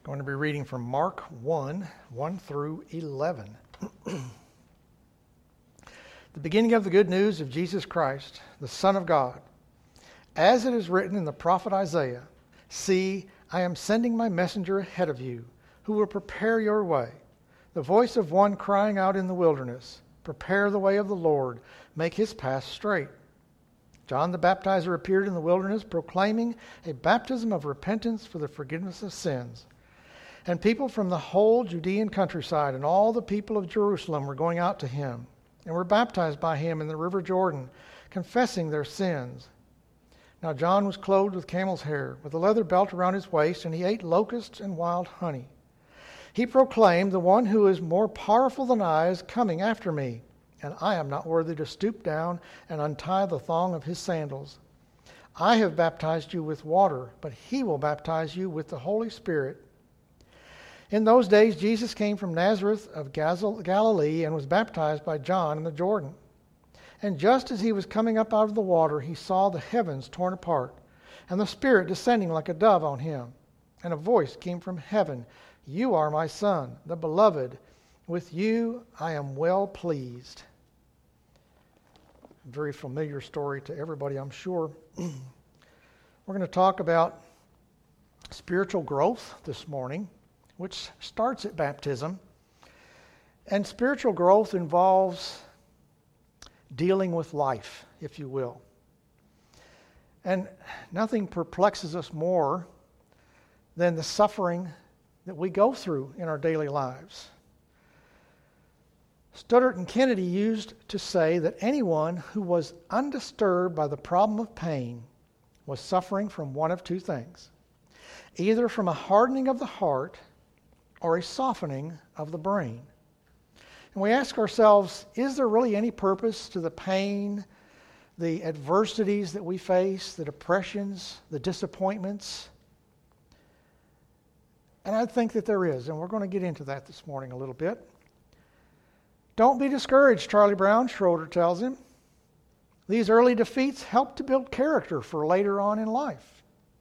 Going to be reading from Mark 1 through 11. The beginning of the good news of Jesus Christ, the Son of God. As it is written in the prophet Isaiah, "See, I am sending my messenger ahead of you, who will prepare your way. The voice of one crying out in the wilderness, prepare the way of the Lord, make his path straight." John the Baptizer appeared in the wilderness, proclaiming a baptism of repentance for the forgiveness of sins. And people from the whole Judean countryside and all the people of Jerusalem were going out to him and were baptized by him in the river Jordan, confessing their sins. Now John was clothed with camel's hair, with a leather belt around his waist, and he ate locusts and wild honey. He proclaimed, "The one who is more powerful than I is coming after me, and I am not worthy to stoop down and untie the thong of his sandals. I have baptized you with water, but he will baptize you with the Holy Spirit." In those days, Jesus came from Nazareth of Galilee and was baptized by John in the Jordan. And just as he was coming up out of the water, he saw the heavens torn apart, and the Spirit descending like a dove on him. And a voice came from heaven, "You are my Son, the Beloved. With you I am well pleased." A very familiar story to everybody, I'm sure. We're going to talk about spiritual growth this morning, which starts at baptism. And spiritual growth involves dealing with life, if you will. And nothing perplexes us more than the suffering that we go through in our daily lives. Studdert and Kennedy used to say that anyone who was undisturbed by the problem of pain was suffering from one of two things: either from a hardening of the heart or a softening of the brain. And we ask ourselves, is there really any purpose to the pain, the adversities that we face, the depressions, the disappointments? And I think that there is, and we're going to get into that this morning a little bit. Don't be discouraged, Charlie Brown, Schroeder tells him. These early defeats help to build character for later on in life.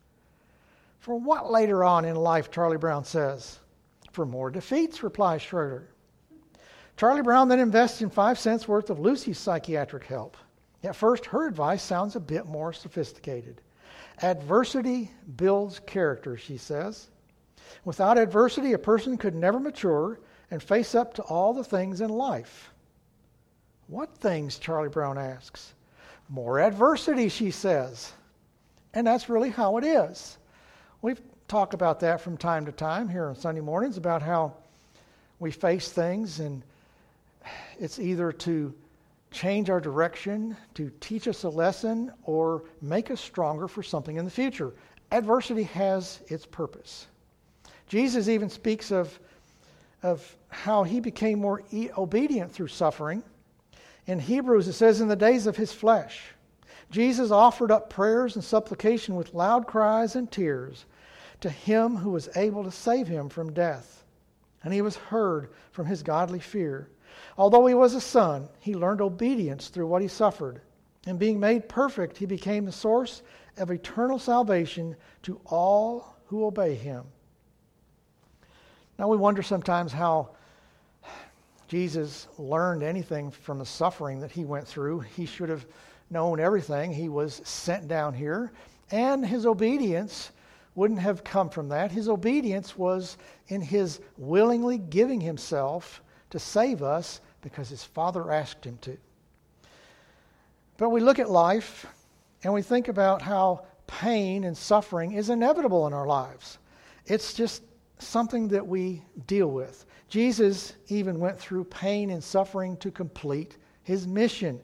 For what later on in life, Charlie Brown says? For more defeats, replies Schroeder. Charlie Brown then invests in 5 cents worth of Lucy's psychiatric help. At first, her advice sounds a bit more sophisticated. Adversity builds character, she says. Without adversity, a person could never mature and face up to all the things in life. What things, Charlie Brown asks. More adversity, she says. And that's really how it is. We've talked about that from time to time here on Sunday mornings, about how we face things, and it's either to change our direction, to teach us a lesson, or make us stronger for something in the future. Adversity has its purpose. Jesus even speaks of how he became more obedient through suffering. In Hebrews, it says, in the days of his flesh, Jesus offered up prayers and supplication with loud cries and tears to him who was able to save him from death. And he was heard from his godly fear. Although he was a son, he learned obedience through what he suffered. And being made perfect, he became the source of eternal salvation to all who obey him. Now we wonder sometimes how Jesus learned anything from the suffering that he went through. He should have known everything. He was sent down here, and his obedience wouldn't have come from that. His obedience was in his willingly giving himself to save us because his Father asked him to. But we look at life and we think about how pain and suffering is inevitable in our lives. It's just something that we deal with. Jesus even went through pain and suffering to complete his mission.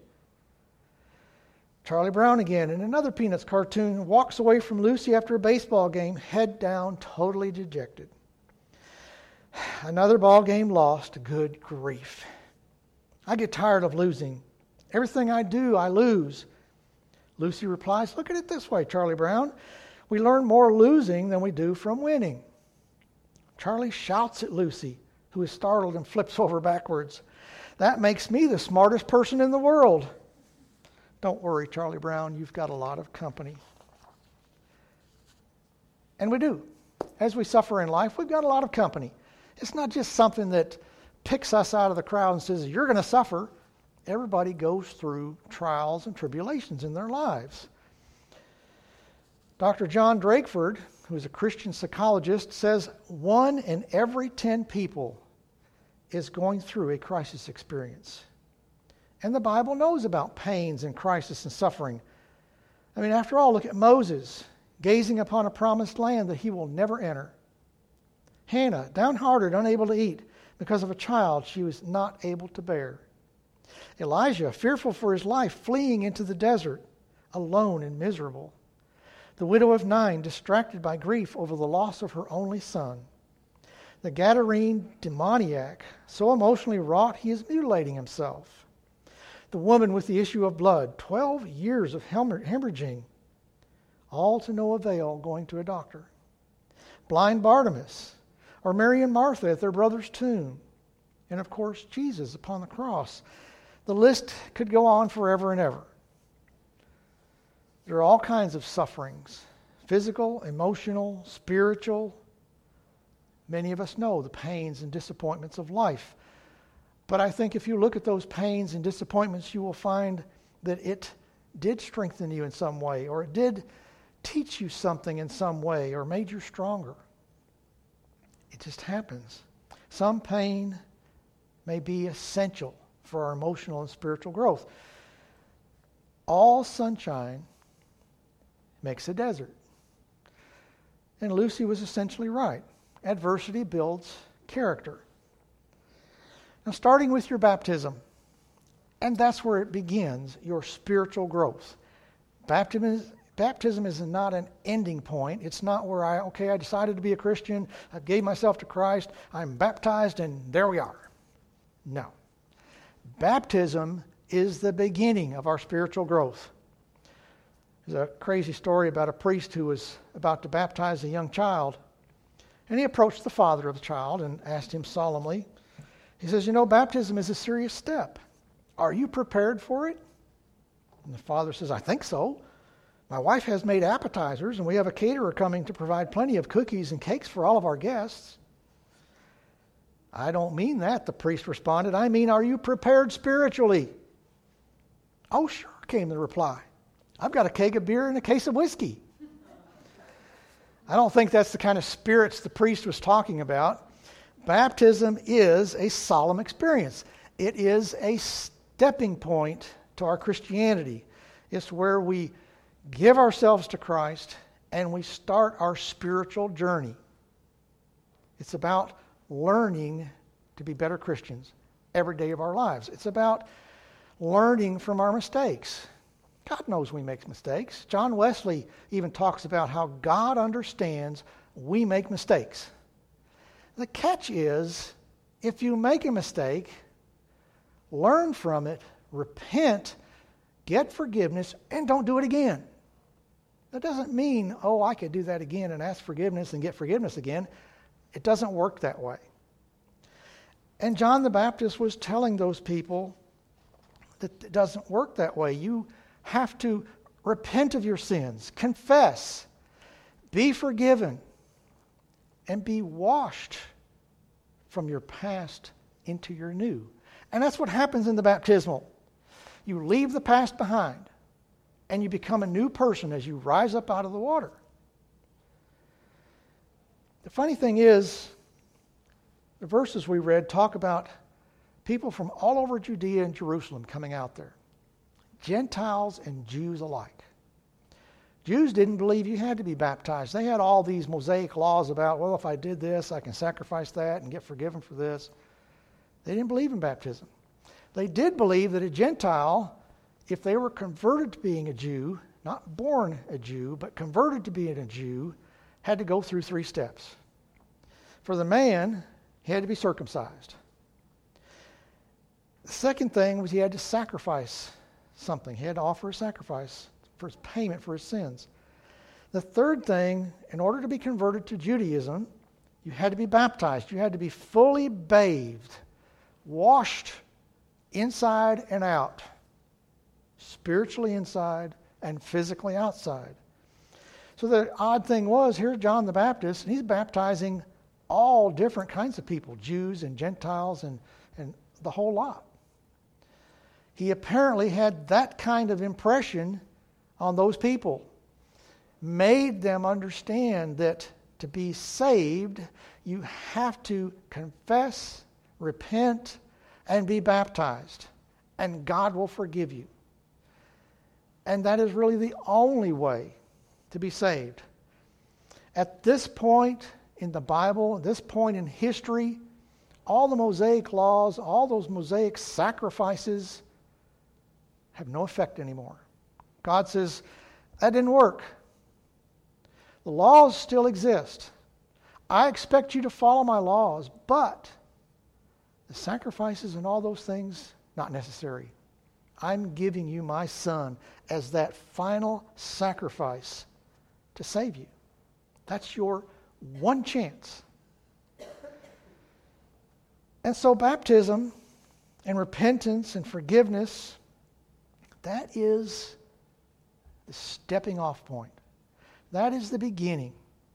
Charlie Brown again, in another Peanuts cartoon, walks away from Lucy after a baseball game, head down, totally dejected. Another ball game lost. Good grief. I get tired of losing. Everything I do, I lose. Lucy replies, "Look at it this way, Charlie Brown. We learn more losing than we do from winning." Charlie shouts at Lucy, who is startled and flips over backwards. "That makes me the smartest person in the world." Don't worry, Charlie Brown, you've got a lot of company. And we do. As we suffer in life, we've got a lot of company. It's not just something that picks us out of the crowd and says, you're going to suffer. Everybody goes through trials and tribulations in their lives. Dr. John Drakeford, who is a Christian psychologist, says 1 in every 10 people is going through a crisis experience. And the Bible knows about pains and crisis and suffering. I mean, after all, look at Moses, gazing upon a promised land that he will never enter. Hannah, downhearted, unable to eat because of a child she was not able to bear. Elijah, fearful for his life, fleeing into the desert, alone and miserable. The widow of Nain, distracted by grief over the loss of her only son. The Gadarene demoniac, so emotionally wrought he is mutilating himself. The woman with the issue of blood, 12 years of hemorrhaging, all to no avail going to a doctor. Blind Bartimaeus, or Mary and Martha at their brother's tomb. And of course, Jesus upon the cross. The list could go on forever and ever. There are all kinds of sufferings, physical, emotional, spiritual. Many of us know the pains and disappointments of life. But I think if you look at those pains and disappointments, you will find that it did strengthen you in some way, or it did teach you something in some way, or made you stronger. It just happens. Some pain may be essential for our emotional and spiritual growth. All sunshine makes a desert. And Lucy was essentially right. Adversity builds character. Now, starting with your baptism, and that's where it begins, your spiritual growth. Baptism is not an ending point. It's not where I decided to be a Christian, I gave myself to Christ, I'm baptized, and there we are. No. Baptism is the beginning of our spiritual growth. There's a crazy story about a priest who was about to baptize a young child. And he approached the father of the child and asked him solemnly, he says, baptism is a serious step. Are you prepared for it? And the father says, I think so. My wife has made appetizers, and we have a caterer coming to provide plenty of cookies and cakes for all of our guests. I don't mean that, the priest responded. I mean, are you prepared spiritually? Oh, sure, came the reply. I've got a keg of beer and a case of whiskey. I don't think that's the kind of spirits the priest was talking about. Baptism is a solemn experience. It is a stepping point to our Christianity. It's where we give ourselves to Christ and we start our spiritual journey. It's about learning to be better Christians every day of our lives. It's about learning from our mistakes. God knows we make mistakes. John Wesley even talks about how God understands we make mistakes. The catch is, if you make a mistake, learn from it, repent, get forgiveness, and don't do it again. That doesn't mean, I could do that again and ask forgiveness and get forgiveness again. It doesn't work that way. And John the Baptist was telling those people that it doesn't work that way. You have to repent of your sins, confess, be forgiven, and be washed from your past into your new. And that's what happens in the baptismal. You leave the past behind, and you become a new person as you rise up out of the water. The funny thing is, the verses we read talk about people from all over Judea and Jerusalem coming out there. Gentiles and Jews alike. Jews didn't believe you had to be baptized. They had all these Mosaic laws about, if I did this, I can sacrifice that and get forgiven for this. They didn't believe in baptism. They did believe that a Gentile, if they were converted to being a Jew, not born a Jew, but converted to being a Jew, had to go through 3 steps. For the man, he had to be circumcised. The second thing was he had to sacrifice something. He had to offer a sacrifice for his payment for his sins. The third thing, in order to be converted to Judaism, you had to be baptized. You had to be fully bathed, washed inside and out, spiritually inside and physically outside. So the odd thing was, here's John the Baptist, and he's baptizing all different kinds of people, Jews and Gentiles and the whole lot. He apparently had that kind of impression on those people, made them understand that to be saved, you have to confess, repent, and be baptized, and God will forgive you. And that is really the only way to be saved. At this point in the Bible, at this point in history, all the Mosaic laws, all those Mosaic sacrifices have no effect anymore. God says, that didn't work. The laws still exist. I expect you to follow my laws, but the sacrifices and all those things, not necessary. I'm giving you my Son as that final sacrifice to save you. That's your one chance. And so baptism and repentance and forgiveness, that is the stepping off point. That is the beginning.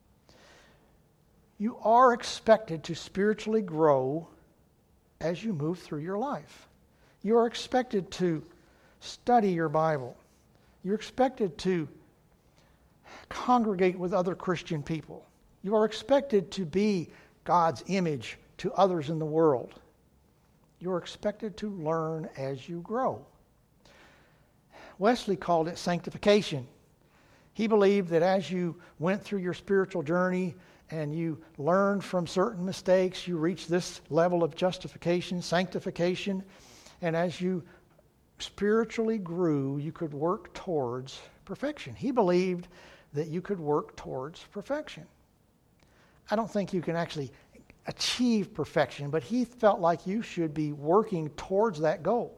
You are expected to spiritually grow as you move through your life. You are expected to study your Bible. You're expected to congregate with other Christian people. You are expected to be God's image to others in the world. You're expected to learn as you grow. Wesley called it sanctification. He believed that as you went through your spiritual journey and you learned from certain mistakes, you reached this level of justification, sanctification, and as you spiritually grew, you could work towards perfection. He believed that you could work towards perfection. I don't think you can actually achieve perfection, but he felt like you should be working towards that goal.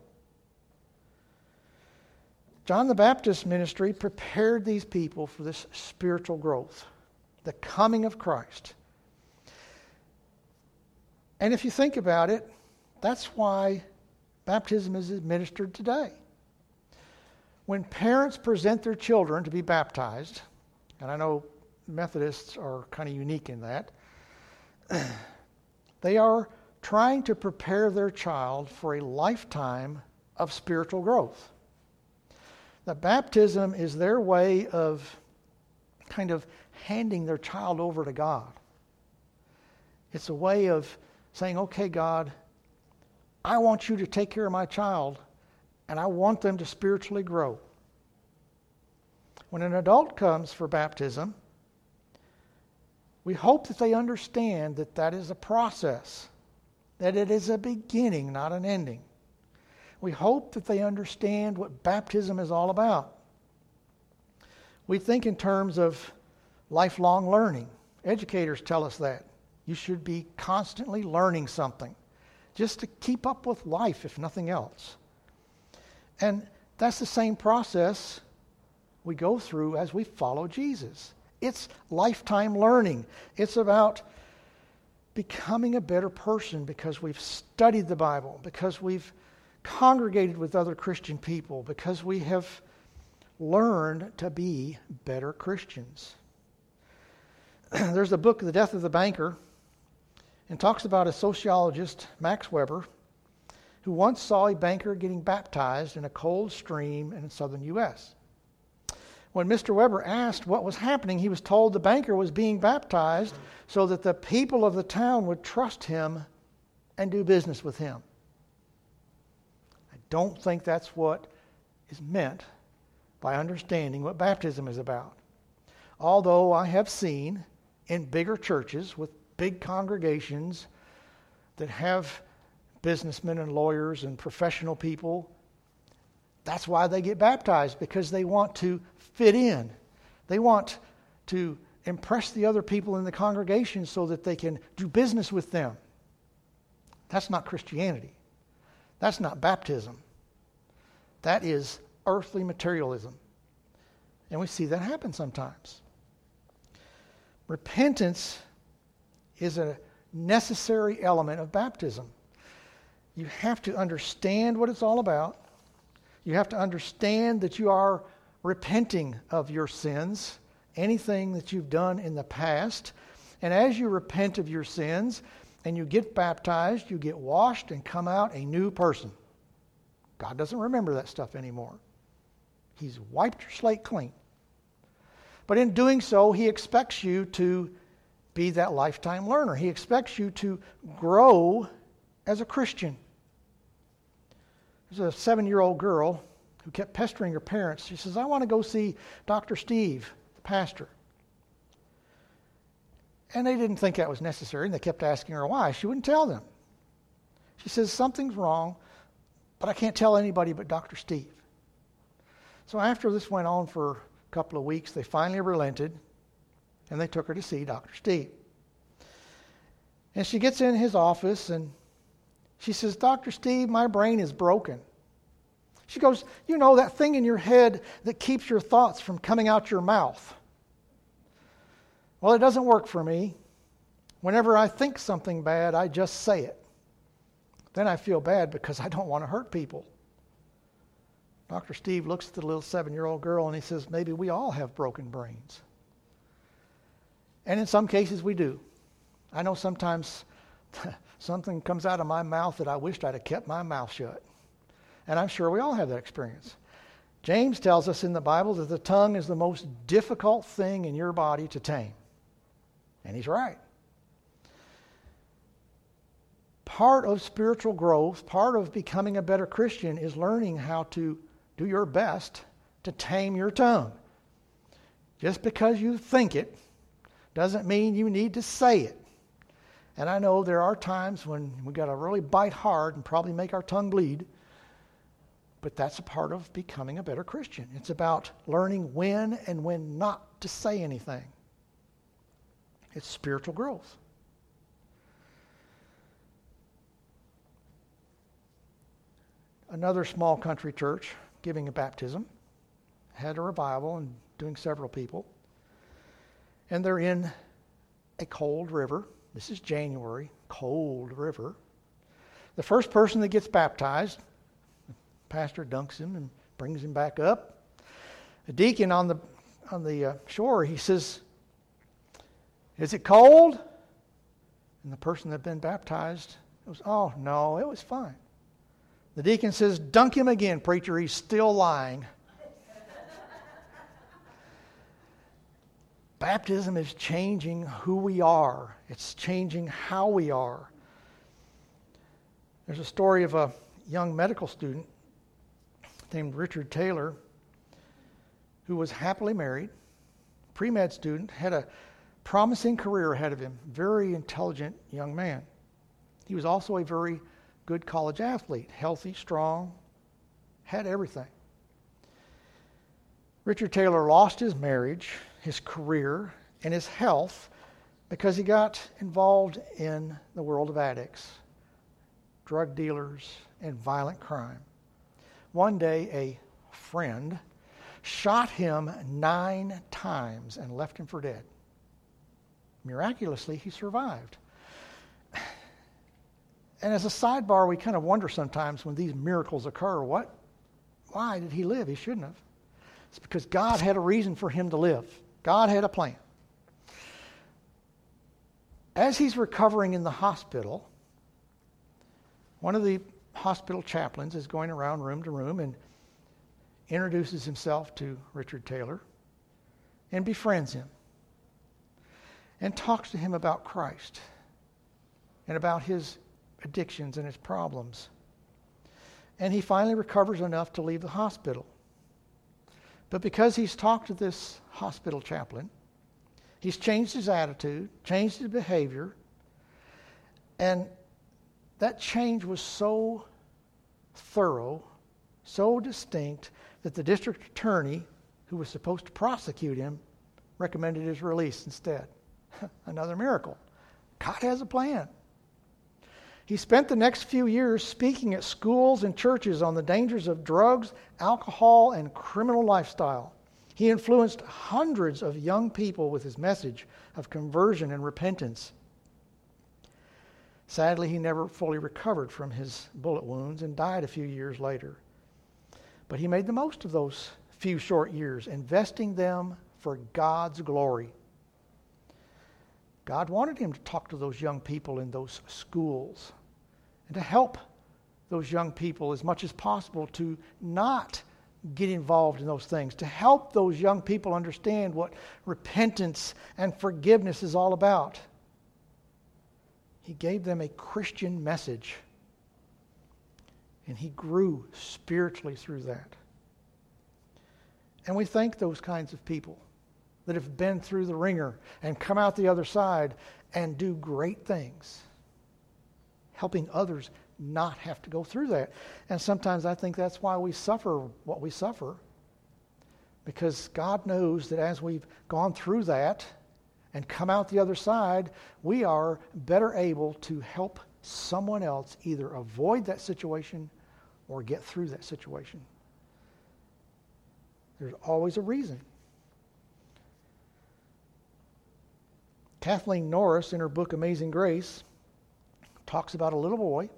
John the Baptist's ministry prepared these people for this spiritual growth, the coming of Christ. And if you think about it, that's why baptism is administered today. When parents present their children to be baptized, and I know Methodists are kind of unique in that, they are trying to prepare their child for a lifetime of spiritual growth. The baptism is their way of kind of handing their child over to God. It's a way of saying, okay, God, I want you to take care of my child, and I want them to spiritually grow. When an adult comes for baptism, we hope that they understand that that is a process, that it is a beginning, not an ending. We hope that they understand what baptism is all about. We think in terms of lifelong learning. Educators tell us that. You should be constantly learning something, just to keep up with life, if nothing else. And that's the same process we go through as we follow Jesus. It's lifetime learning. It's about becoming a better person because we've studied the Bible, because we've congregated with other Christian people, because we have learned to be better Christians. There's a book, The Death of the Banker, and talks about a sociologist, Max Weber, who once saw a banker getting baptized in a cold stream in the southern U.S. When Mr. Weber asked what was happening, he was told the banker was being baptized so that the people of the town would trust him and do business with him. I don't think that's what is meant by understanding what baptism is about. Although I have seen in bigger churches with big congregations that have businessmen and lawyers and professional people, that's why they get baptized, because they want to fit in. They want to impress the other people in the congregation so that they can do business with them. That's not Christianity. That's not baptism. That is earthly materialism. And we see that happen sometimes. Repentance is a necessary element of baptism. You have to understand what it's all about. You have to understand that you are repenting of your sins anything that you've done in the past. And as you repent of your sins and you get baptized, you get washed and come out a new person. God doesn't remember that stuff anymore. He's wiped your slate clean. But in doing so, He expects you to be that lifetime learner. He expects you to grow as a Christian. There's a 7-year-old girl who kept pestering her parents. She says, I want to go see Dr. Steve, the pastor. And they didn't think that was necessary, and they kept asking her why. She wouldn't tell them. She says, something's wrong, but I can't tell anybody but Dr. Steve. So after this went on for a couple of weeks, they finally relented, and they took her to see Dr. Steve. And she gets in his office, and she says, Dr. Steve, my brain is broken. She goes, you know, that thing in your head that keeps your thoughts from coming out your mouth. Well, it doesn't work for me. Whenever I think something bad, I just say it. Then I feel bad because I don't want to hurt people. Dr. Steve looks at the little 7-year-old girl and he says, maybe we all have broken brains. And in some cases we do. I know sometimes something comes out of my mouth that I wished I'd have kept my mouth shut. And I'm sure we all have that experience. James tells us in the Bible that the tongue is the most difficult thing in your body to tame. And he's right. Part of spiritual growth, part of becoming a better Christian is learning how to do your best to tame your tongue. Just because you think it doesn't mean you need to say it. And I know there are times when we got to really bite hard and probably make our tongue bleed. But that's a part of becoming a better Christian. It's about learning when and when not to say anything. It's spiritual growth. Another small country church giving a baptism had a revival and doing several people. And they're in a cold river. This is January, cold river. The first person that gets baptized, the pastor dunks him and brings him back up. The deacon on the shore, he says, is it cold? And the person that had been baptized goes, oh, no, it was fine. The deacon says, dunk him again, preacher, he's still lying. Baptism is changing who we are. It's changing how we are. There's a story of a young medical student named Richard Taylor who was happily married, pre-med student, had a promising career ahead of him, very intelligent young man. He was also a very good college athlete, healthy, strong, had everything. Richard Taylor lost his marriage, his career, and his health because he got involved in the world of addicts, drug dealers, and violent crime. One day, a friend shot him 9 times and left him for dead. Miraculously, he survived. And as a sidebar, we kind of wonder sometimes when these miracles occur, why did he live? He shouldn't have. It's because God had a reason for him to live. God had a plan. As he's recovering in the hospital, one of the hospital chaplains is going around room to room and introduces himself to Richard Taylor and befriends him and talks to him about Christ and about his addictions and his problems. And he finally recovers enough to leave the hospital. But because he's talked to this hospital chaplain, he's changed his attitude, changed his behavior, and that change was so thorough, so distinct, that the district attorney, who was supposed to prosecute him, recommended his release instead. Another miracle. God has a plan. He spent the next few years speaking at schools and churches on the dangers of drugs, alcohol, and criminal lifestyle. He influenced hundreds of young people with his message of conversion and repentance. Sadly, he never fully recovered from his bullet wounds and died a few years later. But he made the most of those few short years, investing them for God's glory. God wanted him to talk to those young people in those schools and to help those young people as much as possible to not get involved in those things, to help those young people understand what repentance and forgiveness is all about. He gave them a Christian message, and he grew spiritually through that. And we thank those kinds of people that have been through the ringer and come out the other side and do great things, helping others not have to go through that. And sometimes I think that's why we suffer what we suffer, because God knows that as we've gone through that and come out the other side, we are better able to help someone else either avoid that situation or get through that situation. There's always a reason. Kathleen Norris, in her book Amazing Grace, talks about a little boy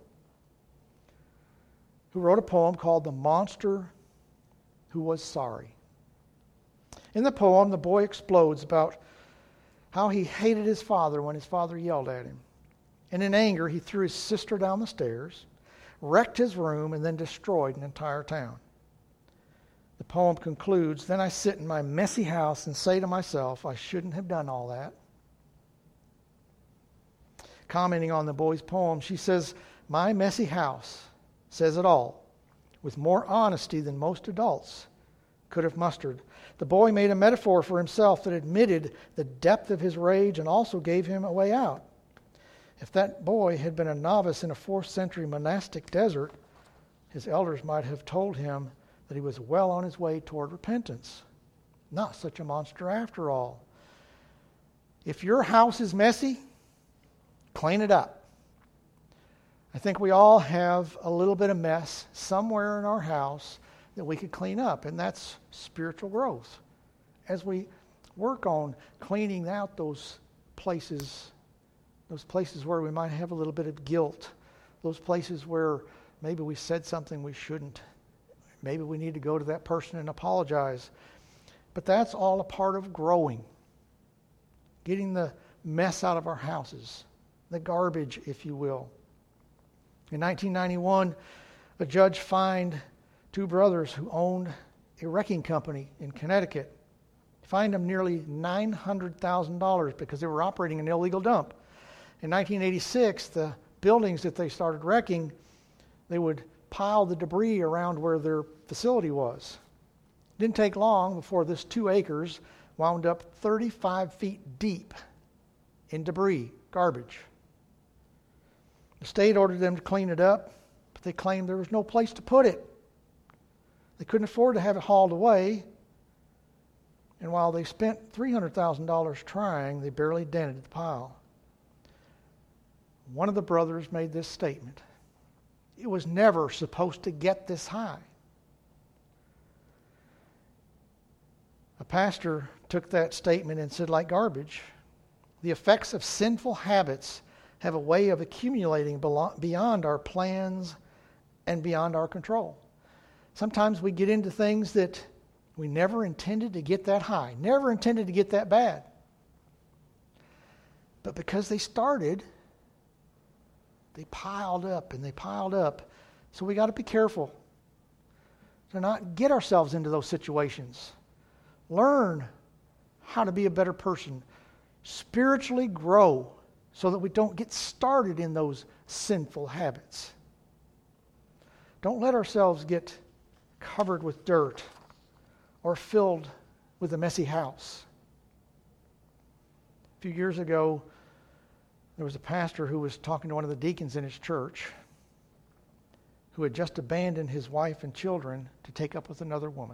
who wrote a poem called The Monster Who Was Sorry. In the poem, the boy explodes about how he hated his father when his father yelled at him. And in anger, he threw his sister down the stairs, wrecked his room, and then destroyed an entire town. The poem concludes, "Then I sit in my messy house and say to myself, I shouldn't have done all that." Commenting on the boy's poem, she says, "My messy house says it all, with more honesty than most adults could have mustered." The boy made a metaphor for himself that admitted the depth of his rage and also gave him a way out. If that boy had been a novice in a 4th century monastic desert, his elders might have told him that he was well on his way toward repentance. Not such a monster after all. If your house is messy, clean it up. I think we all have a little bit of mess somewhere in our house that we could clean up, and that's spiritual growth. As we work on cleaning out those places where we might have a little bit of guilt, those places where maybe we said something we shouldn't, maybe we need to go to that person and apologize. But that's all a part of growing, getting the mess out of our houses, the garbage, if you will. In 1991, a judge fined 2 brothers who owned a wrecking company in Connecticut. He fined them nearly $900,000 because they were operating an illegal dump. In 1986, the buildings that they started wrecking, they would pile the debris around where their facility was. It didn't take long before this 2 acres wound up 35 feet deep in debris, garbage. The state ordered them to clean it up, but they claimed there was no place to put it. They couldn't afford to have it hauled away, and while they spent $300,000 trying, they barely dented the pile. One of the brothers made this statement: "It was never supposed to get this high." A pastor took that statement and said, like garbage, the effects of sinful habits have a way of accumulating beyond our plans and beyond our control. Sometimes we get into things that we never intended to get that high, never intended to get that bad. But because they started, they piled up and they piled up. So we got to be careful to not get ourselves into those situations. Learn how to be a better person. Spiritually grow so that we don't get started in those sinful habits. Don't let ourselves get covered with dirt or filled with a messy house. A few years ago, there was a pastor who was talking to one of the deacons in his church who had just abandoned his wife and children to take up with another woman.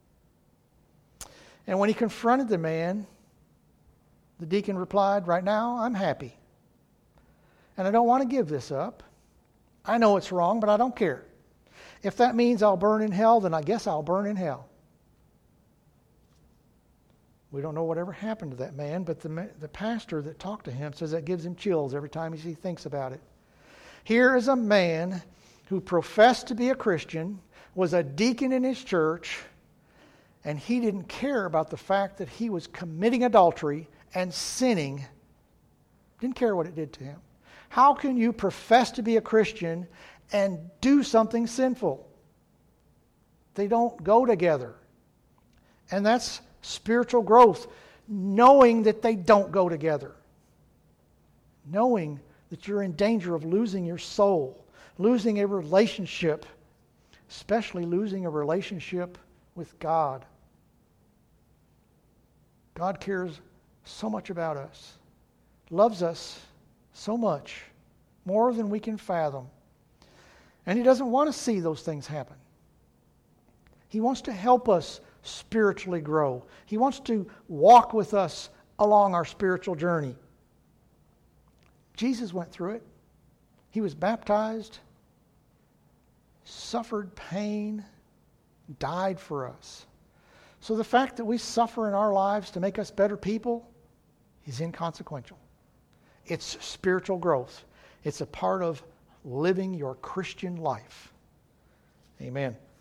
And when he confronted the man, the deacon replied, "Right now, I'm happy. And I don't want to give this up. I know it's wrong, but I don't care. If that means I'll burn in hell, then I guess I'll burn in hell." We don't know whatever happened to that man, but the pastor that talked to him says that gives him chills every time he thinks about it. Here is a man who professed to be a Christian, was a deacon in his church, and he didn't care about the fact that he was committing adultery and sinning. Didn't care what it did to him. How can you profess to be a Christian and do something sinful? They don't go together. And that's spiritual growth, knowing that they don't go together. Knowing that you're in danger of losing your soul, losing a relationship, especially losing a relationship with God. God cares so much about us, loves us so much, more than we can fathom. And He doesn't want to see those things happen. He wants to help us spiritually grow. He wants to walk with us along our spiritual journey. Jesus went through it. He was baptized, suffered pain, died for us. So the fact that we suffer in our lives to make us better people is inconsequential. It's spiritual growth. It's a part of living your Christian life. Amen.